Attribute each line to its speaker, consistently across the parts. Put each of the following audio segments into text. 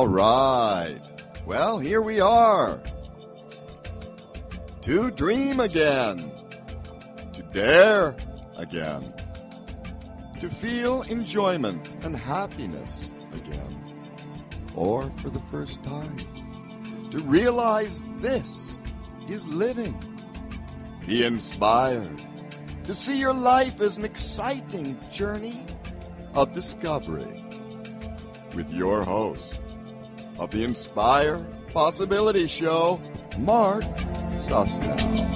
Speaker 1: right. Well, here we are. To dream again. To dare again. To feel enjoyment and happiness again. Or for the first time. To realize this is living. Be inspired. To see your life as an exciting journey of discovery. With your host of the Inspire Possibility Show, Mark Susnell.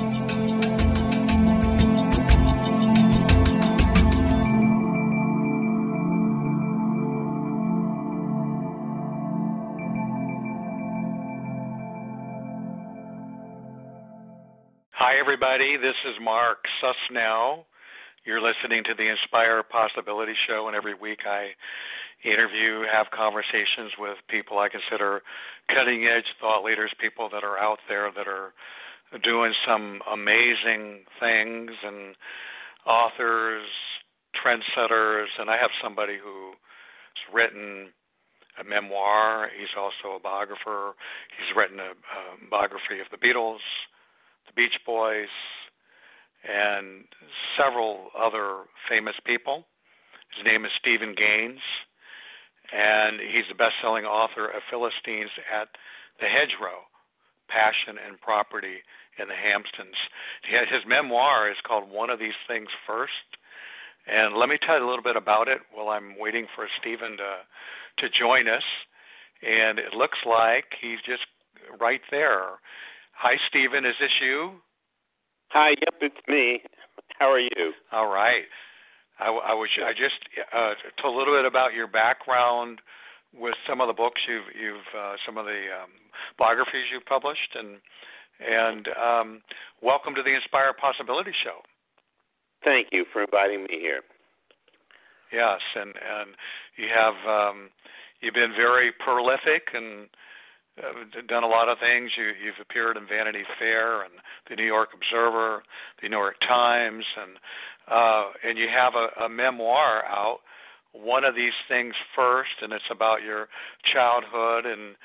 Speaker 2: Hi, everybody. This is Mark Susnell. You're listening to the Inspire Possibility Show, and every week I interview, have conversations with people I consider cutting-edge thought leaders, people that are out there that are doing some amazing things, and authors, trendsetters, and I have somebody who's written a memoir. He's also a biographer. He's written a biography of the Beatles, the Beach Boys, and several other famous people. His name is Stephen Gaines, and he's the best-selling author of Philistines at the Hedgerow, Passion and Property in the Hamptons. His memoir is called One of These Things First, and let me tell you a little bit about it while I'm waiting for Stephen to join us, and it looks like he's just right there. Hi, Stephen. Is this you?
Speaker 3: Hi. Yep, it's me. How are you?
Speaker 2: All right. I just told a little bit about your background with some of the books you've some of the biographies you've published, and welcome to the Inspire Possibility Show.
Speaker 3: Thank you for inviting me here.
Speaker 2: Yes, and you have you've been very prolific and done a lot of things. You've appeared in Vanity Fair and the New York Observer, the New York Times, and you have a memoir out, One of These Things First, and it's about your childhood and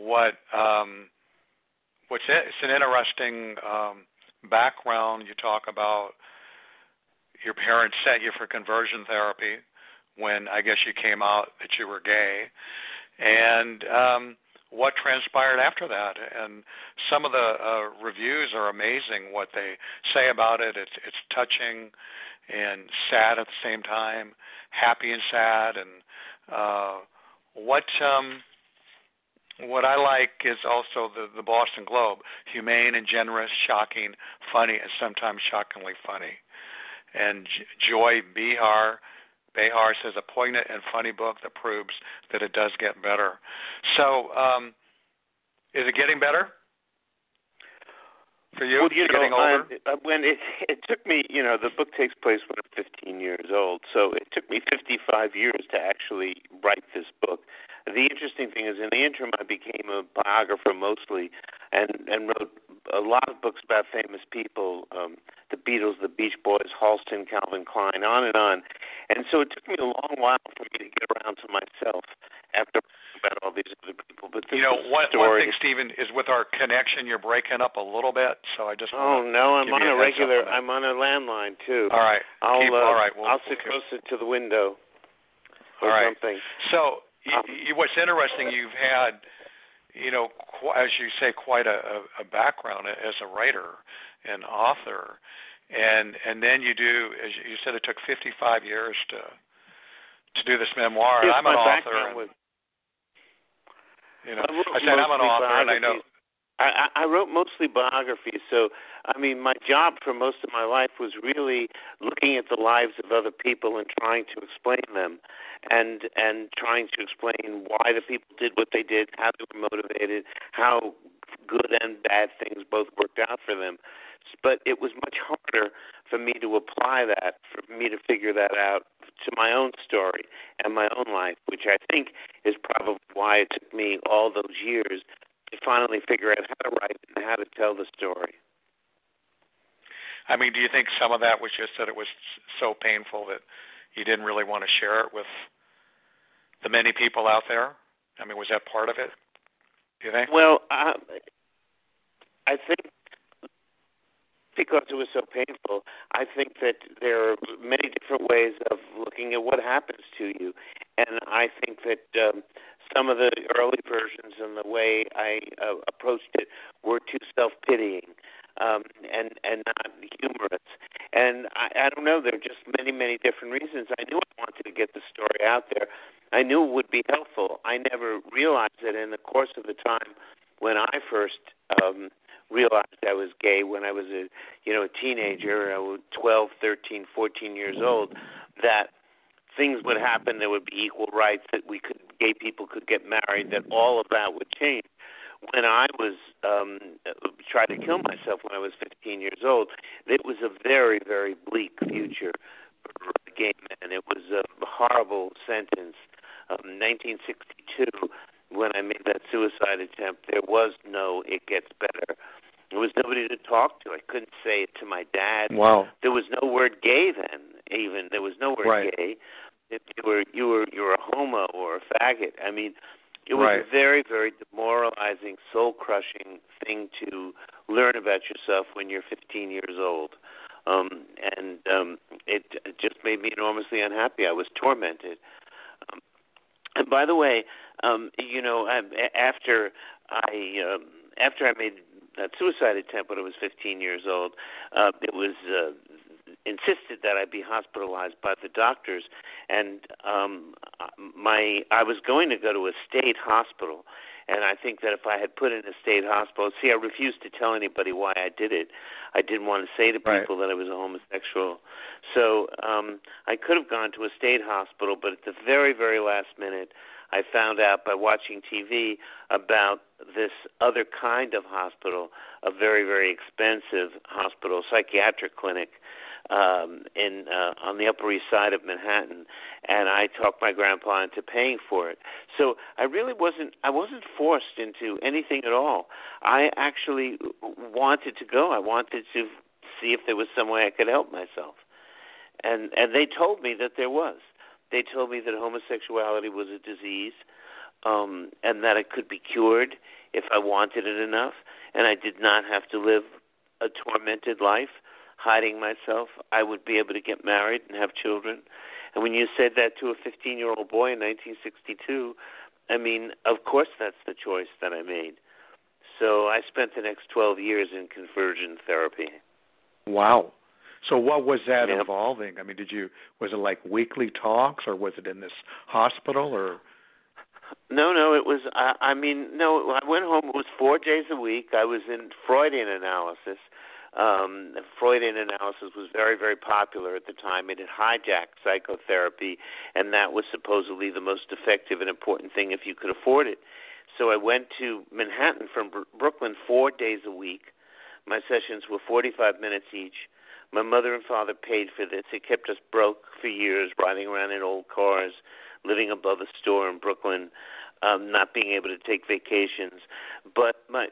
Speaker 2: it's an interesting background. You talk about your parents sent you for conversion therapy when I guess you came out that you were gay, and what transpired after that. And some of the reviews are amazing, what they say about it. It's touching and sad at the same time, happy and sad. And what I like is also the Boston Globe, humane and generous, shocking, funny, and sometimes shockingly funny. And Joy Behar says a poignant and funny book that proves that it does get better. So, is it getting better for you?
Speaker 3: Well,
Speaker 2: getting older?
Speaker 3: When it took me, the book takes place when I'm 15 years old, so it took me 55 years to actually write this book. The interesting thing is, in the interim, I became a biographer mostly, and wrote a lot of books about famous people, the Beatles, the Beach Boys, Halston, Calvin Klein, on and on. And so it took me a long while for me to get around to myself after about all these other people. But
Speaker 2: one thing, Stephen, is with our connection, you're breaking up a little bit. So I just
Speaker 3: I'm on a regular. I'm on a landline too.
Speaker 2: All right.
Speaker 3: I'll sit closer to the window. Or something.
Speaker 2: So what's interesting, you've had, as you say, quite a background as a writer and author, and then you do, as you said, it took 55 years to do this memoir.
Speaker 3: Yes,
Speaker 2: I'm an author. I'm an author, and I know.
Speaker 3: I wrote mostly biographies, so my job for most of my life was really looking at the lives of other people and trying to explain them, and trying to explain why the people did what they did, how they were motivated, how good and bad things both worked out for them. But it was much harder for me to apply that, for me to figure that out to my own story and my own life, which I think is probably why it took me all those years to finally figure out how to write and how to tell the story.
Speaker 2: Do you think some of that was just that it was so painful that you didn't really want to share it with the many people out there? I mean, was that part of it, do you think?
Speaker 3: Well, I think because it was so painful, I think that there are many different ways of looking at what happens to you. And I think that some of the early versions and the way I approached it were too self-pitying and not humorous. And I don't know, there are just many, many different reasons. I knew I wanted to get the story out there. I knew it would be helpful. I never realized that in the course of the time when I first realized I was gay, when I was a teenager, 12, 13, 14 years old, that things would happen, there would be equal rights, that gay people could get married, that all of that would change. When I was tried to kill myself when I was 15 years old, it was a very, very bleak future for gay men. It was a horrible sentence. 1962, when I made that suicide attempt, there was no "it gets better." There was nobody to talk to. I couldn't say it to my dad.
Speaker 2: Wow.
Speaker 3: There was no word gay then. Even there was no word gay. If you were a homo or a faggot. I mean, it was a very, very demoralizing, soul-crushing thing to learn about yourself when you're 15 years old. It just made me enormously unhappy. I was tormented. And by the way, after I made that suicide attempt when I was 15 years old, it was insisted that I be hospitalized by the doctors, and I was going to go to a state hospital, and I think that if I had put in a state hospital, I refused to tell anybody why I did it. I didn't want to say to people that I was a homosexual. So I could have gone to a state hospital, but at the very, very last minute, I found out by watching TV about this other kind of hospital, a very, very expensive hospital, psychiatric clinic, on the Upper East Side of Manhattan, and I talked my grandpa into paying for it. So I wasn't forced into anything at all. I actually wanted to go. I wanted to see if there was some way I could help myself. And they told me that there was. They told me that homosexuality was a disease, and that it could be cured if I wanted it enough, and I did not have to live a tormented life hiding myself. I would be able to get married and have children. And when you said that to a 15-year-old boy in 1962, I mean, of course that's the choice that I made. So I spent the next 12 years in conversion therapy.
Speaker 2: Wow. So what was that involving? I mean, was it like weekly talks, or was it in this hospital, or?
Speaker 3: No, it was, I went home. It was 4 days a week. I was in Freudian analysis. Freudian analysis was very, very popular at the time. It had hijacked psychotherapy, and that was supposedly the most effective and important thing if you could afford it. So I went to Manhattan from Brooklyn 4 days a week. My sessions were 45 minutes each. My mother and father paid for this. It kept us broke for years, riding around in old cars, living above a store in Brooklyn, not being able to take vacations. But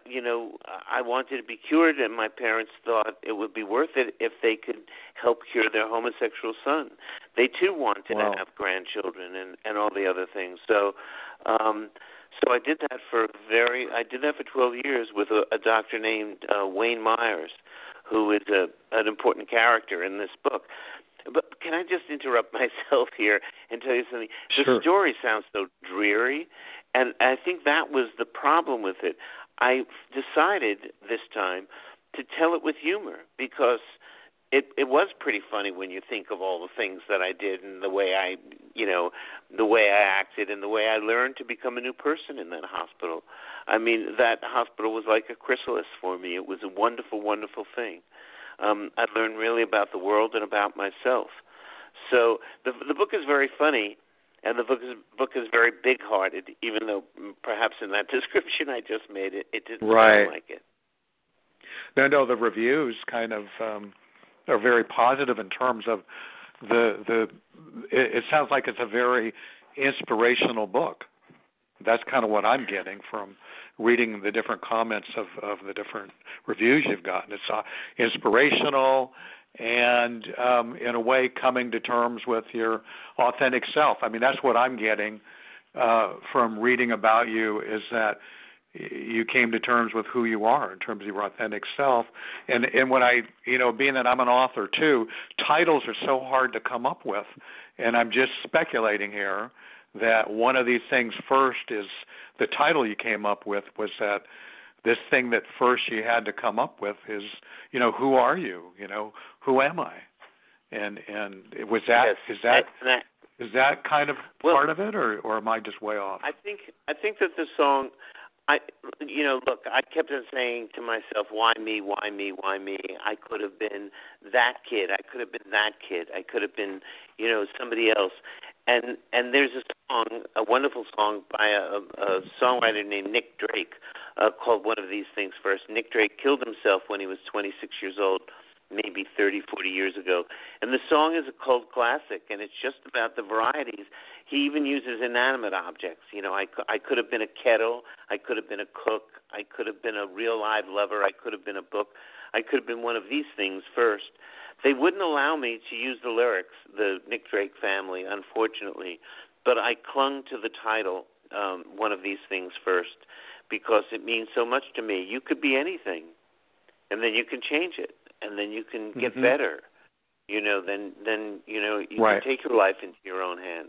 Speaker 3: I wanted to be cured, and my parents thought it would be worth it if they could help cure their homosexual son. They too wanted to have grandchildren and all the other things. So I did that for 12 years with a doctor named Wayne Myers, who is an important character in this book. But can I just interrupt myself here and tell you something?
Speaker 2: Sure.
Speaker 3: The story sounds so dreary, and I think that was the problem with it. I decided this time to tell it with humor, because it was pretty funny when you think of all the things that I did and the way I acted and the way I learned to become a new person in that hospital. I mean, that hospital was like a chrysalis for me. It was a wonderful, wonderful thing. I learned really about the world and about myself. So the book is very funny, and the book is very big-hearted, even though perhaps in that description I just made it didn't sound like it.
Speaker 2: No, the reviews kind of are very positive in terms of it sounds like it's a very inspirational book. That's kind of what I'm getting from reading the different comments of the different reviews you've gotten. It's inspirational and, in a way, coming to terms with your authentic self. I mean, that's what I'm getting from reading about you is that you came to terms with who you are in terms of your authentic self. And when I, being that I'm an author too, titles are so hard to come up with. And I'm just speculating here that one of these things first is the title you came up with was that this thing that first you had to come up with is, who are you? Who am I? And was that,
Speaker 3: yes.
Speaker 2: is that kind of part of it, or am I just way off?
Speaker 3: I think that the song, look, I kept on saying to myself, why me, why me, why me? I could have been that kid. I could have been that kid. I could have been, somebody else. And there's a song, a wonderful song by a songwriter named Nick Drake called One of These Things First. Nick Drake killed himself when he was 26 years old, maybe 30, 40 years ago. And the song is a cult classic, and it's just about the varieties. He even uses inanimate objects. I could have been a kettle. I could have been a cook. I could have been a real live lover. I could have been a book. I could have been one of these things first. They wouldn't allow me to use the lyrics, the Nick Drake family, unfortunately. But I clung to the title, One of These Things First, because it means so much to me. You could be anything, and then you can change it, and then you can get better. Then you
Speaker 2: right.
Speaker 3: can take your life into your own hands.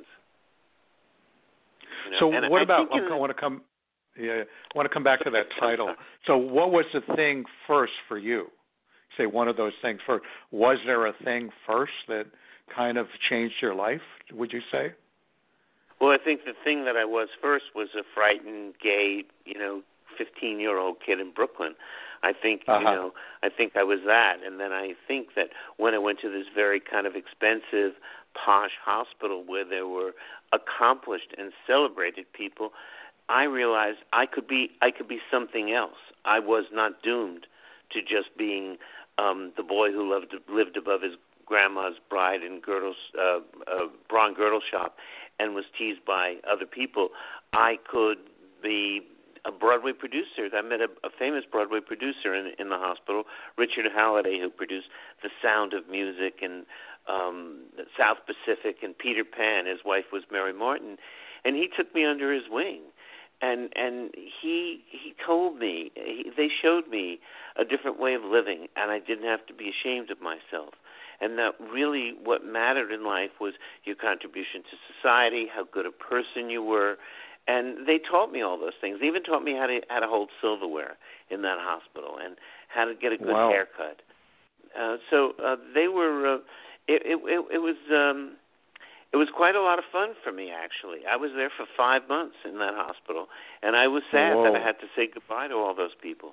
Speaker 2: So what about? I want to come. Yeah, I want to come back to that title. So what was the thing first for you? Say one of those things first. Was there a thing first that kind of changed your life? Would you say?
Speaker 3: Well, I think the thing that I was first was a frightened, gay, 15-year-old kid in Brooklyn. I think, I think I was that. And then I think that when I went to this very kind of expensive, posh hospital where there were accomplished and celebrated people, I realized I could be something else. I was not doomed to just being the boy who lived above his grandma's bride and brawn girdle shop and was teased by other people. I could be a Broadway producer. I met a famous Broadway producer in the hospital, Richard Halliday, who produced The Sound of Music and South Pacific and Peter Pan. His wife was Mary Martin, and he took me under his wing. And he told me, they showed me a different way of living, and I didn't have to be ashamed of myself. And that really what mattered in life was your contribution to society, how good a person you were. And they taught me all those things. They even taught me how to hold silverware in that hospital and how to get a good haircut. So they were. It was quite a lot of fun for me, actually. I was there for 5 months in that hospital, and I was sad that I had to say goodbye to all those people.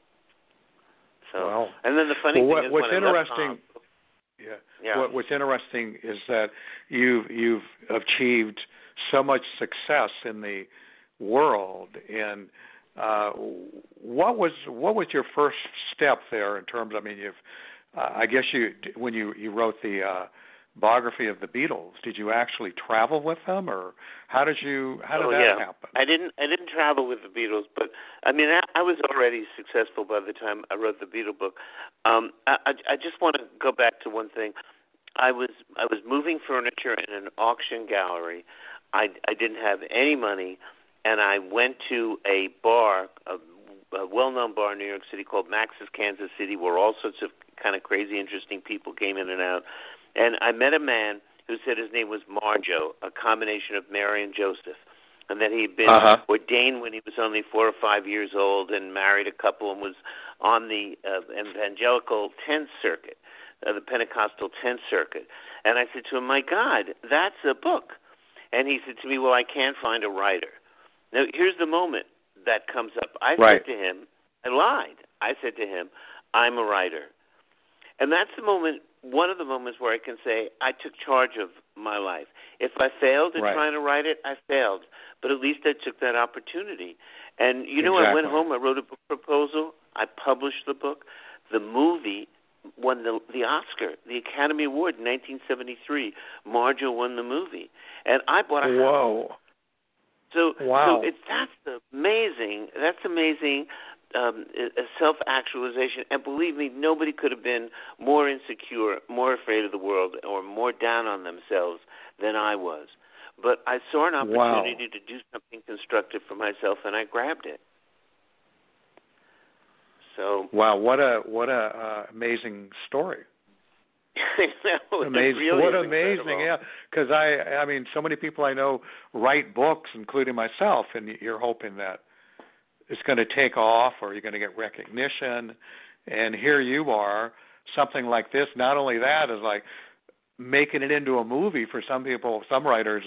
Speaker 3: So, and then the funny thing is,
Speaker 2: what's interesting,
Speaker 3: yeah.
Speaker 2: What's interesting is that you've achieved so much success in the world, and what was your first step there in terms? I mean, I guess when you wrote the biography of the Beatles, did you actually travel with them, or how did that happen?
Speaker 3: I didn't travel with the Beatles, but I mean I was already successful by the time I wrote the Beatle book. I just want to go back to one thing. I was moving furniture in an auction gallery. I didn't have any money, and I went to a bar, a well-known bar in New York City called Max's Kansas City, where all sorts of kind of crazy, interesting people came in and out. And I met a man who said his name was Marjo, a combination of Mary and Joseph, and that he had been ordained when he was only 4 or 5 years old and married a couple and was on the evangelical 10th circuit, the Pentecostal 10th circuit. And I said to him, my God, that's a book. And he said to me, well, I can't find a writer. Now, here's the moment that comes up. I said to him, I lied. I said to him, I'm a writer. And that's the moment, one of the moments where I can say I took charge of my life. If I failed in trying to write it, I failed. But at least I took that opportunity. And, I went home, I wrote a book proposal, I published the book. The movie won the Oscar, the Academy Award in 1973. Marjo won the movie. And I bought a house.
Speaker 2: Whoa.
Speaker 3: So that's amazing. That's amazing. Self-actualization, and believe me, nobody could have been more insecure, more afraid of the world, or more down on themselves than I was. but I saw an opportunity to do something constructive for myself, and I grabbed it. So
Speaker 4: wow, what a amazing story.
Speaker 3: Amazing!
Speaker 4: Really what amazing! Incredible. Yeah, because I mean, so many people I know write books, including myself, and you're hoping that it's going to take off or you're going to get recognition, and here you are, something like this. Not only that is like making it into a movie for some people. Some writers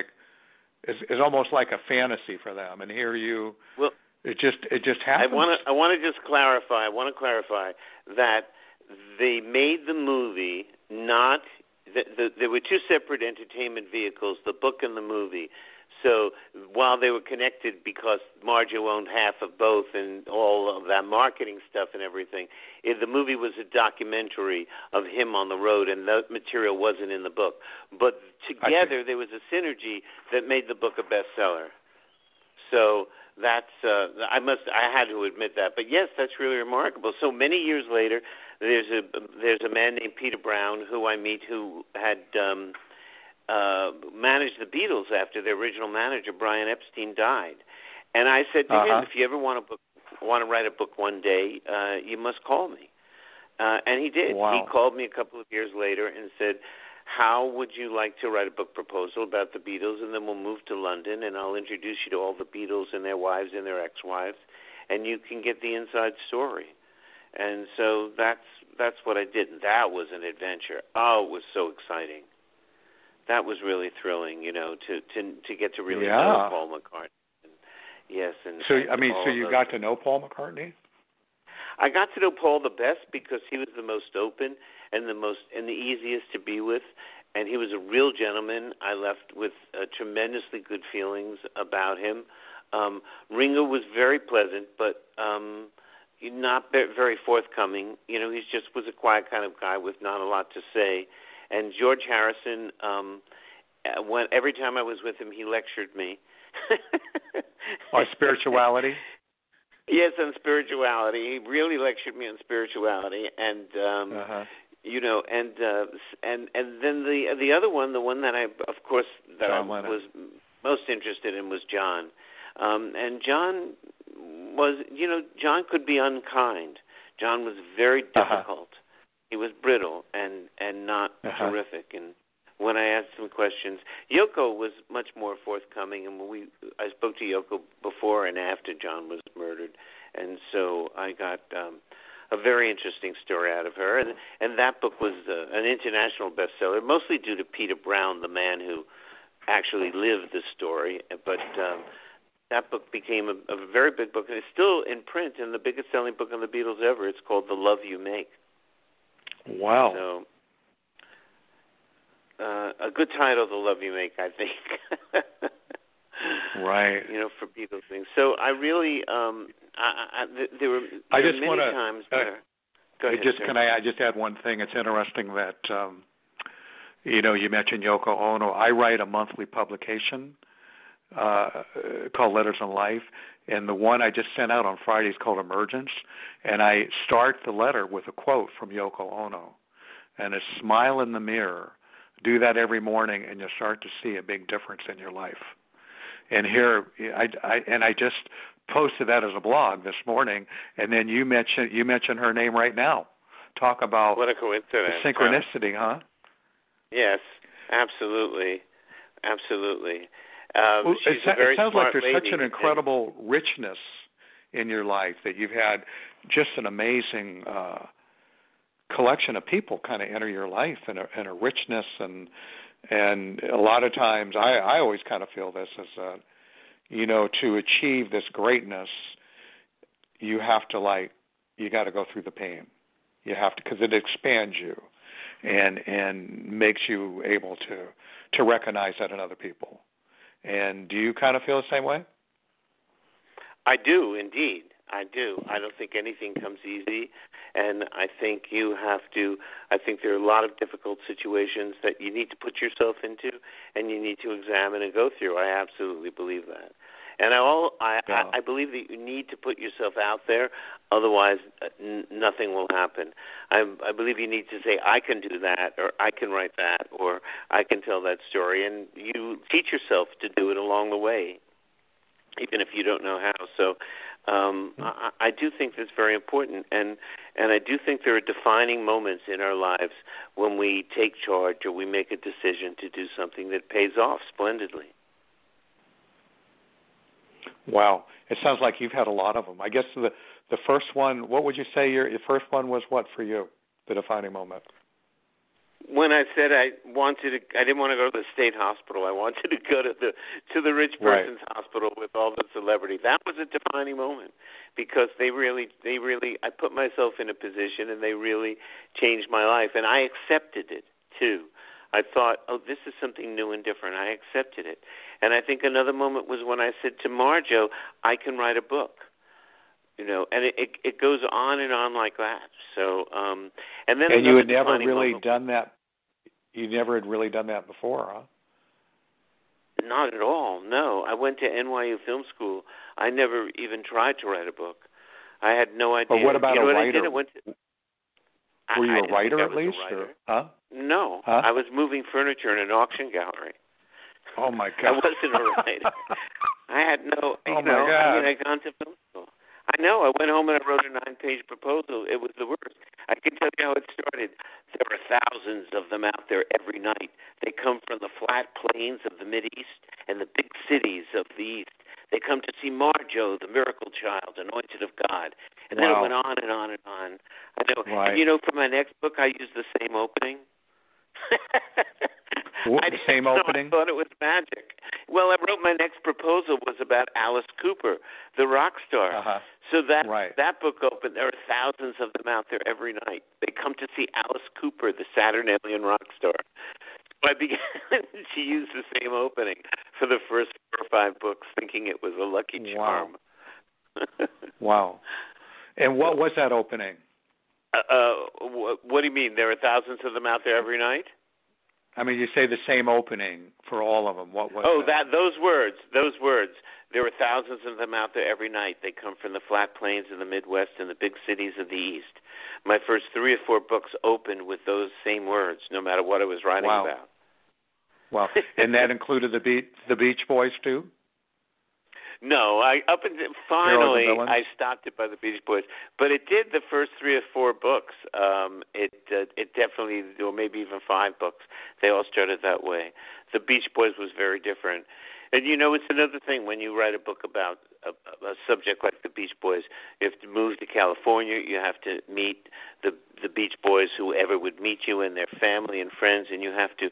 Speaker 4: is almost like a fantasy for them, and here you. Well, it just happens.
Speaker 3: I want to just clarify. I want to clarify that they made the movie not. There were two separate entertainment vehicles: the book and the movie. So while they were connected because Marjo owned half of both and all of that marketing stuff and everything, the movie was a documentary of him on the road, and that material wasn't in the book. But together there was a synergy that made the book a bestseller. So that's I had to admit that. But yes, that's really remarkable. So many years later, there's a man named Peter Brown who I meet who had managed the Beatles after their original manager Brian Epstein died, and I said to him, if you ever want to write a book one day, you must call me. And he did.
Speaker 4: Wow.
Speaker 3: He called me a couple of years later and said, how would you like to write a book proposal about the Beatles, and then we'll move to London and I'll introduce you to all the Beatles and their wives and their ex-wives, and you can get the inside story. And so that's what I did, and that was an adventure. Oh, it was so exciting. That was really thrilling, to get to really know Paul McCartney. Yes, and
Speaker 4: so you got to know Paul McCartney?
Speaker 3: I got to know Paul the best because he was the most open and the easiest to be with, and he was a real gentleman. I left with tremendously good feelings about him. Ringo was very pleasant, but not very forthcoming. He just was a quiet kind of guy with not a lot to say. And George Harrison, every time I was with him, he lectured me.
Speaker 4: On spirituality?
Speaker 3: Yes, on spirituality. He really lectured me on spirituality, and and then the other one, the one that I was most interested in was John, and John was John could be unkind. John was very difficult. He was brittle and not terrific. And when I asked him questions, Yoko was much more forthcoming. And I spoke to Yoko before and after John was murdered, and so I got a very interesting story out of her. And that book was an international bestseller, mostly due to Peter Brown, the man who actually lived the story. But that book became a very big book, and it's still in print and the biggest selling book on the Beatles ever. It's called The Love You Make.
Speaker 4: Wow.
Speaker 3: So, a good title, The Love You Make, I think.
Speaker 4: Right.
Speaker 3: For Beatles things. So I really, there were many times where... Go ahead,
Speaker 4: can I just add one thing? It's interesting that, you mentioned Yoko Ono. I write a monthly publication called Letters on Life, and the one I just sent out on Friday is called Emergence, and I start the letter with a quote from Yoko Ono, and a smile in the mirror. Do that every morning, and you'll start to see a big difference in your life. And here, I just posted that as a blog this morning, and then you mention her name right now. Talk about
Speaker 3: what a coincidence.
Speaker 4: The synchronicity, huh?
Speaker 3: Yes, absolutely.
Speaker 4: It sounds like there's
Speaker 3: lady.
Speaker 4: Such an incredible richness in your life that you've had just an amazing collection of people kind of enter your life and a richness and a lot of times I always kind of feel this as to achieve this greatness you have to you got to go through the pain. You have to, because it expands you and makes you able to recognize that in other people. And do you kind of feel the same way?
Speaker 3: I do, indeed. I do. I don't think anything comes easy, and I think I think there are a lot of difficult situations that you need to put yourself into and you need to examine and go through. I absolutely believe that. And I believe that you need to put yourself out there, otherwise nothing will happen. I believe you need to say, I can do that, or I can write that, or I can tell that story, and you teach yourself to do it along the way, even if you don't know how. So I do think that's very important, and I do think there are defining moments in our lives when we take charge or we make a decision to do something that pays off splendidly.
Speaker 4: Wow. It sounds like you've had a lot of them. I guess the first one, what would you say your first one was what for you, the defining moment?
Speaker 3: When I said I didn't want to go to the state hospital. I wanted to go to the rich person's hospital with all the celebrity. That was a defining moment because they really, I put myself in a position and they really changed my life, and I accepted it too. I thought, oh, this is something new and different. I accepted it. And I think another moment was when I said to Marjo, I can write a book. And it goes on and on like that. So, and then
Speaker 4: you had never really done that. You never had really done that before, huh?
Speaker 3: Not at all. No, I went to NYU Film School. I never even tried to write a book. I had no idea.
Speaker 4: But what about a writer? Were you a writer at least? Huh?
Speaker 3: No,
Speaker 4: huh?
Speaker 3: I was moving furniture in an auction gallery.
Speaker 4: Oh my God!
Speaker 3: I wasn't a writer. I had no.
Speaker 4: Oh my God!
Speaker 3: I'd gone to film school. I know. I went home and I wrote a 9-page proposal. It was the worst. I can tell you how it started. There are thousands of them out there every night. They come from the flat plains of the Mideast and the big cities of the East. They come to see Marjo, the miracle child, anointed of God. And then it went on and on and on. I know.
Speaker 4: Right.
Speaker 3: And for my next book, I used the same opening.
Speaker 4: The same opening?
Speaker 3: I thought it was magic. Well, I wrote my next proposal was about Alice Cooper, the rock star.
Speaker 4: Uh-huh.
Speaker 3: So that book opened. There are thousands of them out there every night. They come to see Alice Cooper, the Saturnalian rock star. So I began to use the same opening for the first 4 or 5 books, thinking it was a lucky charm.
Speaker 4: Wow. And what was that opening?
Speaker 3: What do you mean? There are thousands of them out there every night?
Speaker 4: I mean, you say the same opening for all of them. What was that?
Speaker 3: Those words. There are thousands of them out there every night. They come from the flat plains of the Midwest and the big cities of the East. My first 3 or 4 books opened with those same words, no matter what I was writing about.
Speaker 4: Wow. And that included the Beach Boys, too?
Speaker 3: No, finally I stopped it by the Beach Boys, but it did the first 3 or 4 books. It definitely, or maybe even 5 books. They all started that way. The Beach Boys was very different, and it's another thing when you write a book about a subject like the Beach Boys. You have to move to California. You have to meet the Beach Boys, whoever would meet you, and their family and friends, and you have to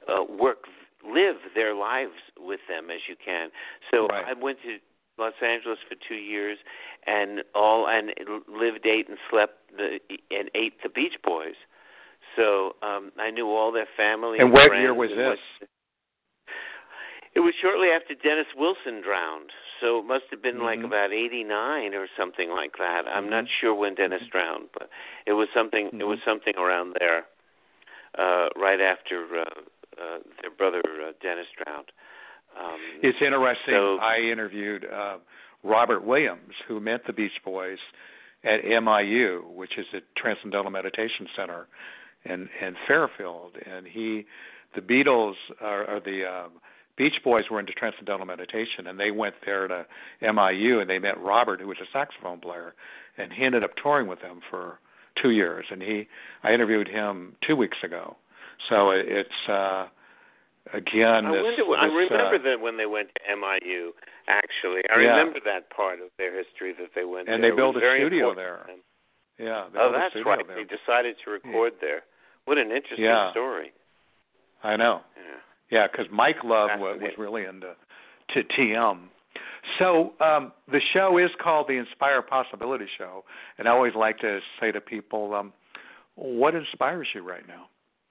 Speaker 3: live their lives with them as you can. So I went to Los Angeles for 2 years and lived, ate, and slept and ate the Beach Boys. So I knew all their family.
Speaker 4: And what year was this?
Speaker 3: It was shortly after Dennis Wilson drowned. So it must have been like about 89 or something like that. I'm not sure when Dennis drowned, but it was something. It was something around there, right after their brother Dennis drowned.
Speaker 4: It's interesting. I interviewed Robert Williams, who met the Beach Boys at MIU, which is the Transcendental Meditation Center in Fairfield, and the Beatles or the Beach Boys were into Transcendental Meditation, and they went there to MIU, and they met Robert, who was a saxophone player, and he ended up touring with them for 2 years. And I interviewed him 2 weeks ago. So it's again.
Speaker 3: I remember that when they went to MIU. Actually, I remember that part of their history that they went.
Speaker 4: And
Speaker 3: there.
Speaker 4: they built a studio there. Yeah.
Speaker 3: That's right. They decided to record there. What an interesting story.
Speaker 4: I know. Yeah, because Mike Love was really into TM. So the show is called the Inspire Possibility Show, and I always like to say to people, what inspires you right now?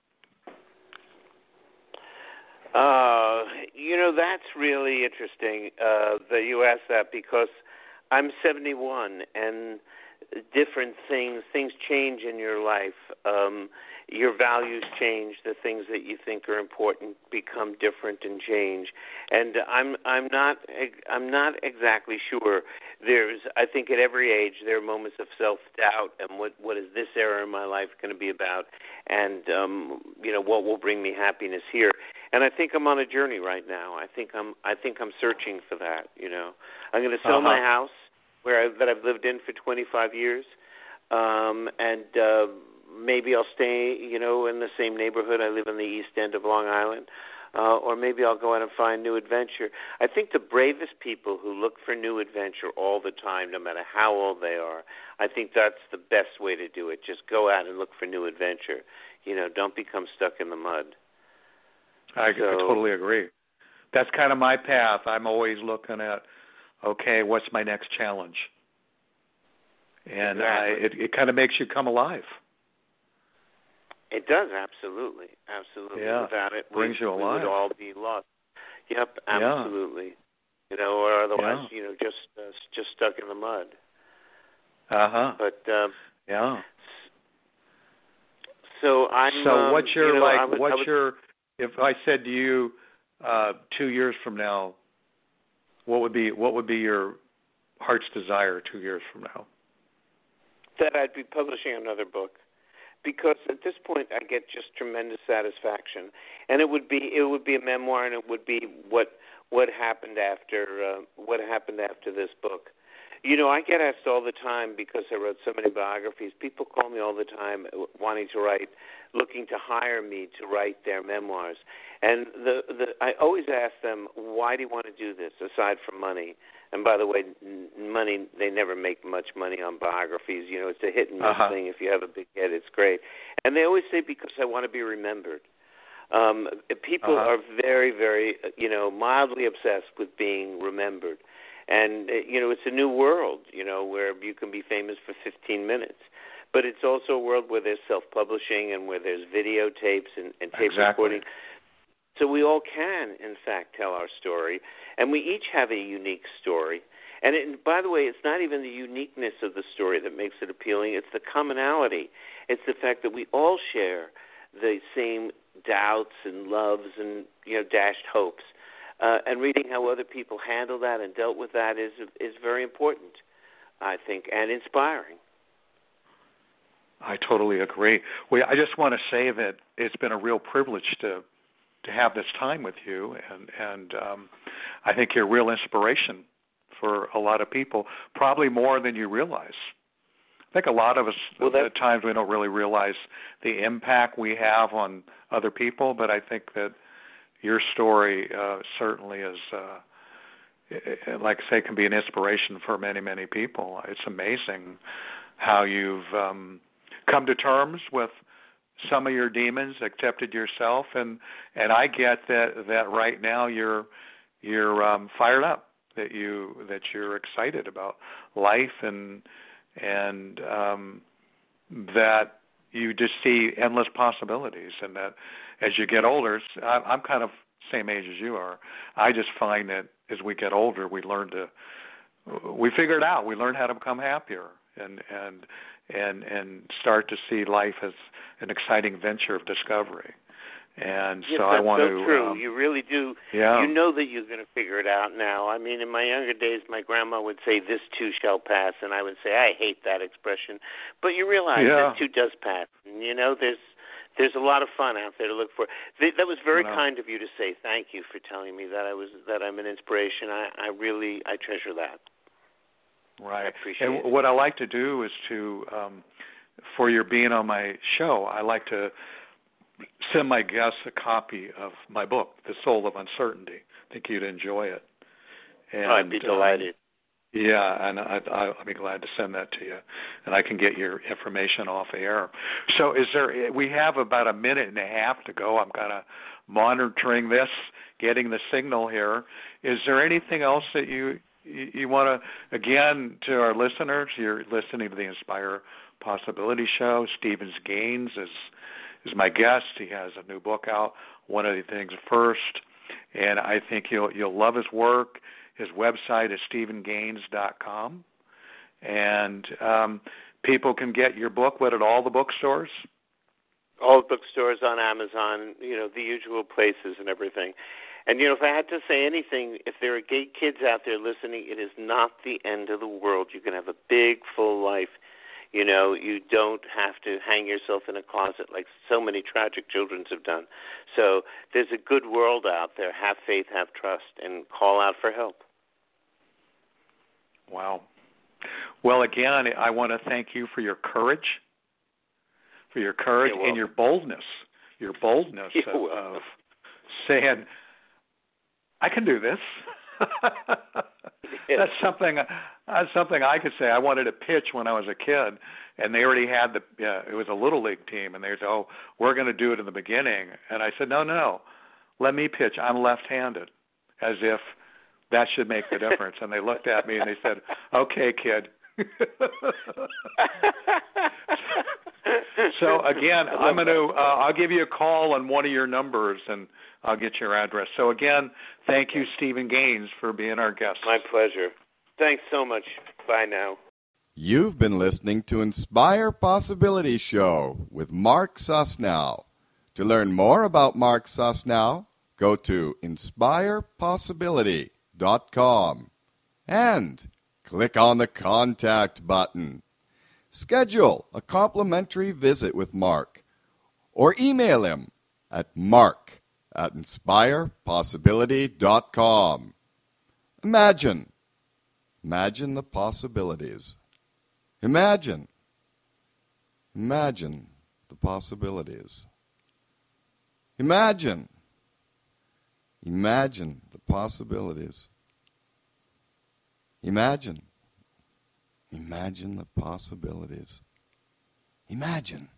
Speaker 3: That's really interesting that you asked that, because I'm 71, and different things. Things change in your life. Your values change. The things that you think are important become different and change. And I'm not exactly sure. I think at every age there are moments of self-doubt and what is this era in my life going to be about, and what will bring me happiness here. And I think I'm on a journey right now. I think I'm searching for that. I'm going to sell my house that I've lived in for 25 years, and maybe I'll stay, in the same neighborhood. I live in the East End of Long Island, or maybe I'll go out and find new adventure. I think the bravest people who look for new adventure all the time, no matter how old they are, I think that's the best way to do it. Just go out and look for new adventure. Don't become stuck in the mud.
Speaker 4: I totally agree. That's kind of my path. I'm always looking at, okay, what's my next challenge? And
Speaker 3: exactly.
Speaker 4: It kind of makes you come alive.
Speaker 3: It does, absolutely.
Speaker 4: Yeah.
Speaker 3: Without it,
Speaker 4: brings you alive.
Speaker 3: We would all be lost. Yep, absolutely.
Speaker 4: Yeah.
Speaker 3: Or otherwise, just stuck in the mud. But
Speaker 4: yeah.
Speaker 3: So I'm.
Speaker 4: So what's your if I said to you 2 years from now, what would be your heart's desire 2 years from now?
Speaker 3: That I'd be publishing another book, because at this point I get just tremendous satisfaction, and it would be a memoir, and it would be what happened after this book. I get asked all the time, because I wrote so many biographies. People call me all the time wanting to write, looking to hire me to write their memoirs, and I always ask them, why do you want to do this aside from money? And by the way, money, they never make much money on biographies. It's a hit and miss thing. If you have a big head, it's great. And they always say, because I want to be remembered. People are very, very, mildly obsessed with being remembered. And, it's a new world, where you can be famous for 15 minutes. But it's also a world where there's self-publishing and where there's videotapes and tape recording. So we all can, in fact, tell our story. And we each have a unique story. And by the way, it's not even the uniqueness of the story that makes it appealing. It's the commonality. It's the fact that we all share the same doubts and loves and, dashed hopes. And reading how other people handle that and dealt with that is very important, I think, and inspiring.
Speaker 4: I totally agree. I just want to say that it's been a real privilege to have this time with you, and I think you're a real inspiration for a lot of people, probably more than you realize. I think a lot of us, at times, we don't really realize the impact we have on other people, but I think that your story certainly is, like I say, can be an inspiration for many, many people. It's amazing how you've come to terms with some of your demons, accepted yourself, and I get that right now you're fired up, that you're excited about life, and that you just see endless possibilities, and that as you get older, I'm kind of same age as you are. I just find that as we get older, we figure it out. We learn how to become happier and start to see life as an exciting venture of discovery. And
Speaker 3: yes,
Speaker 4: so I want to.
Speaker 3: That's so true. You really do.
Speaker 4: Yeah.
Speaker 3: You know that you're going to figure it out now. I mean, in my younger days, my grandma would say, "This too shall pass," and I would say, "I hate that expression," but you realize this too does pass. And, there's a lot of fun out there to look for. That was very kind of you to say. Thank you for telling me that I'm an inspiration. I treasure that.
Speaker 4: Right.
Speaker 3: I appreciate it.
Speaker 4: What I like to do is to, for your being on my show, I like to send my guests a copy of my book, The Soul of Uncertainty. I think you'd enjoy it. And,
Speaker 3: I'd be delighted.
Speaker 4: Yeah, and I'll be glad to send that to you, and I can get your information off air. So we have about a minute and a half to go. I'm kind of monitoring this, getting the signal here. Is there anything else that you want to, again, to our listeners, you're listening to the Inspire Possibility Show. Stephen Gaines is my guest. He has a new book out, One of the Things First, and I think you'll love his work. His website is stephengaines.com, And people can get your book, at all the bookstores?
Speaker 3: All bookstores, on Amazon, the usual places and everything. And, if I had to say anything, if there are gay kids out there listening, it is not the end of the world. You can have a big, full life. You don't have to hang yourself in a closet like so many tragic children have done. So there's a good world out there. Have faith, have trust, and call out for help.
Speaker 4: Wow. Well, again, I want to thank you for your courage, and your boldness. Your boldness of saying, I can do this. That's something I could say. I wanted to pitch when I was a kid, and they already had it was a little league team, and they said, "Oh, we're going to do it in the beginning." And I said, "No, let me pitch. I'm left-handed," as if that should make the difference. And they looked at me and they said, "Okay, kid." So again, I'll give you a call on one of your numbers, and I'll get your address. So again, thank you, Stephen Gaines, for being our guest.
Speaker 3: My pleasure. Thanks so much. Bye now.
Speaker 1: You've been listening to Inspire Possibility Show with Mark Susnow. To learn more about Mark Susnow, go to inspirepossibility.com and click on the Contact button. Schedule a complimentary visit with Mark or email him at mark@inspirepossibility.com. Imagine the possibilities. Imagine the possibilities. Imagine the possibilities. Imagine the possibilities. Imagine.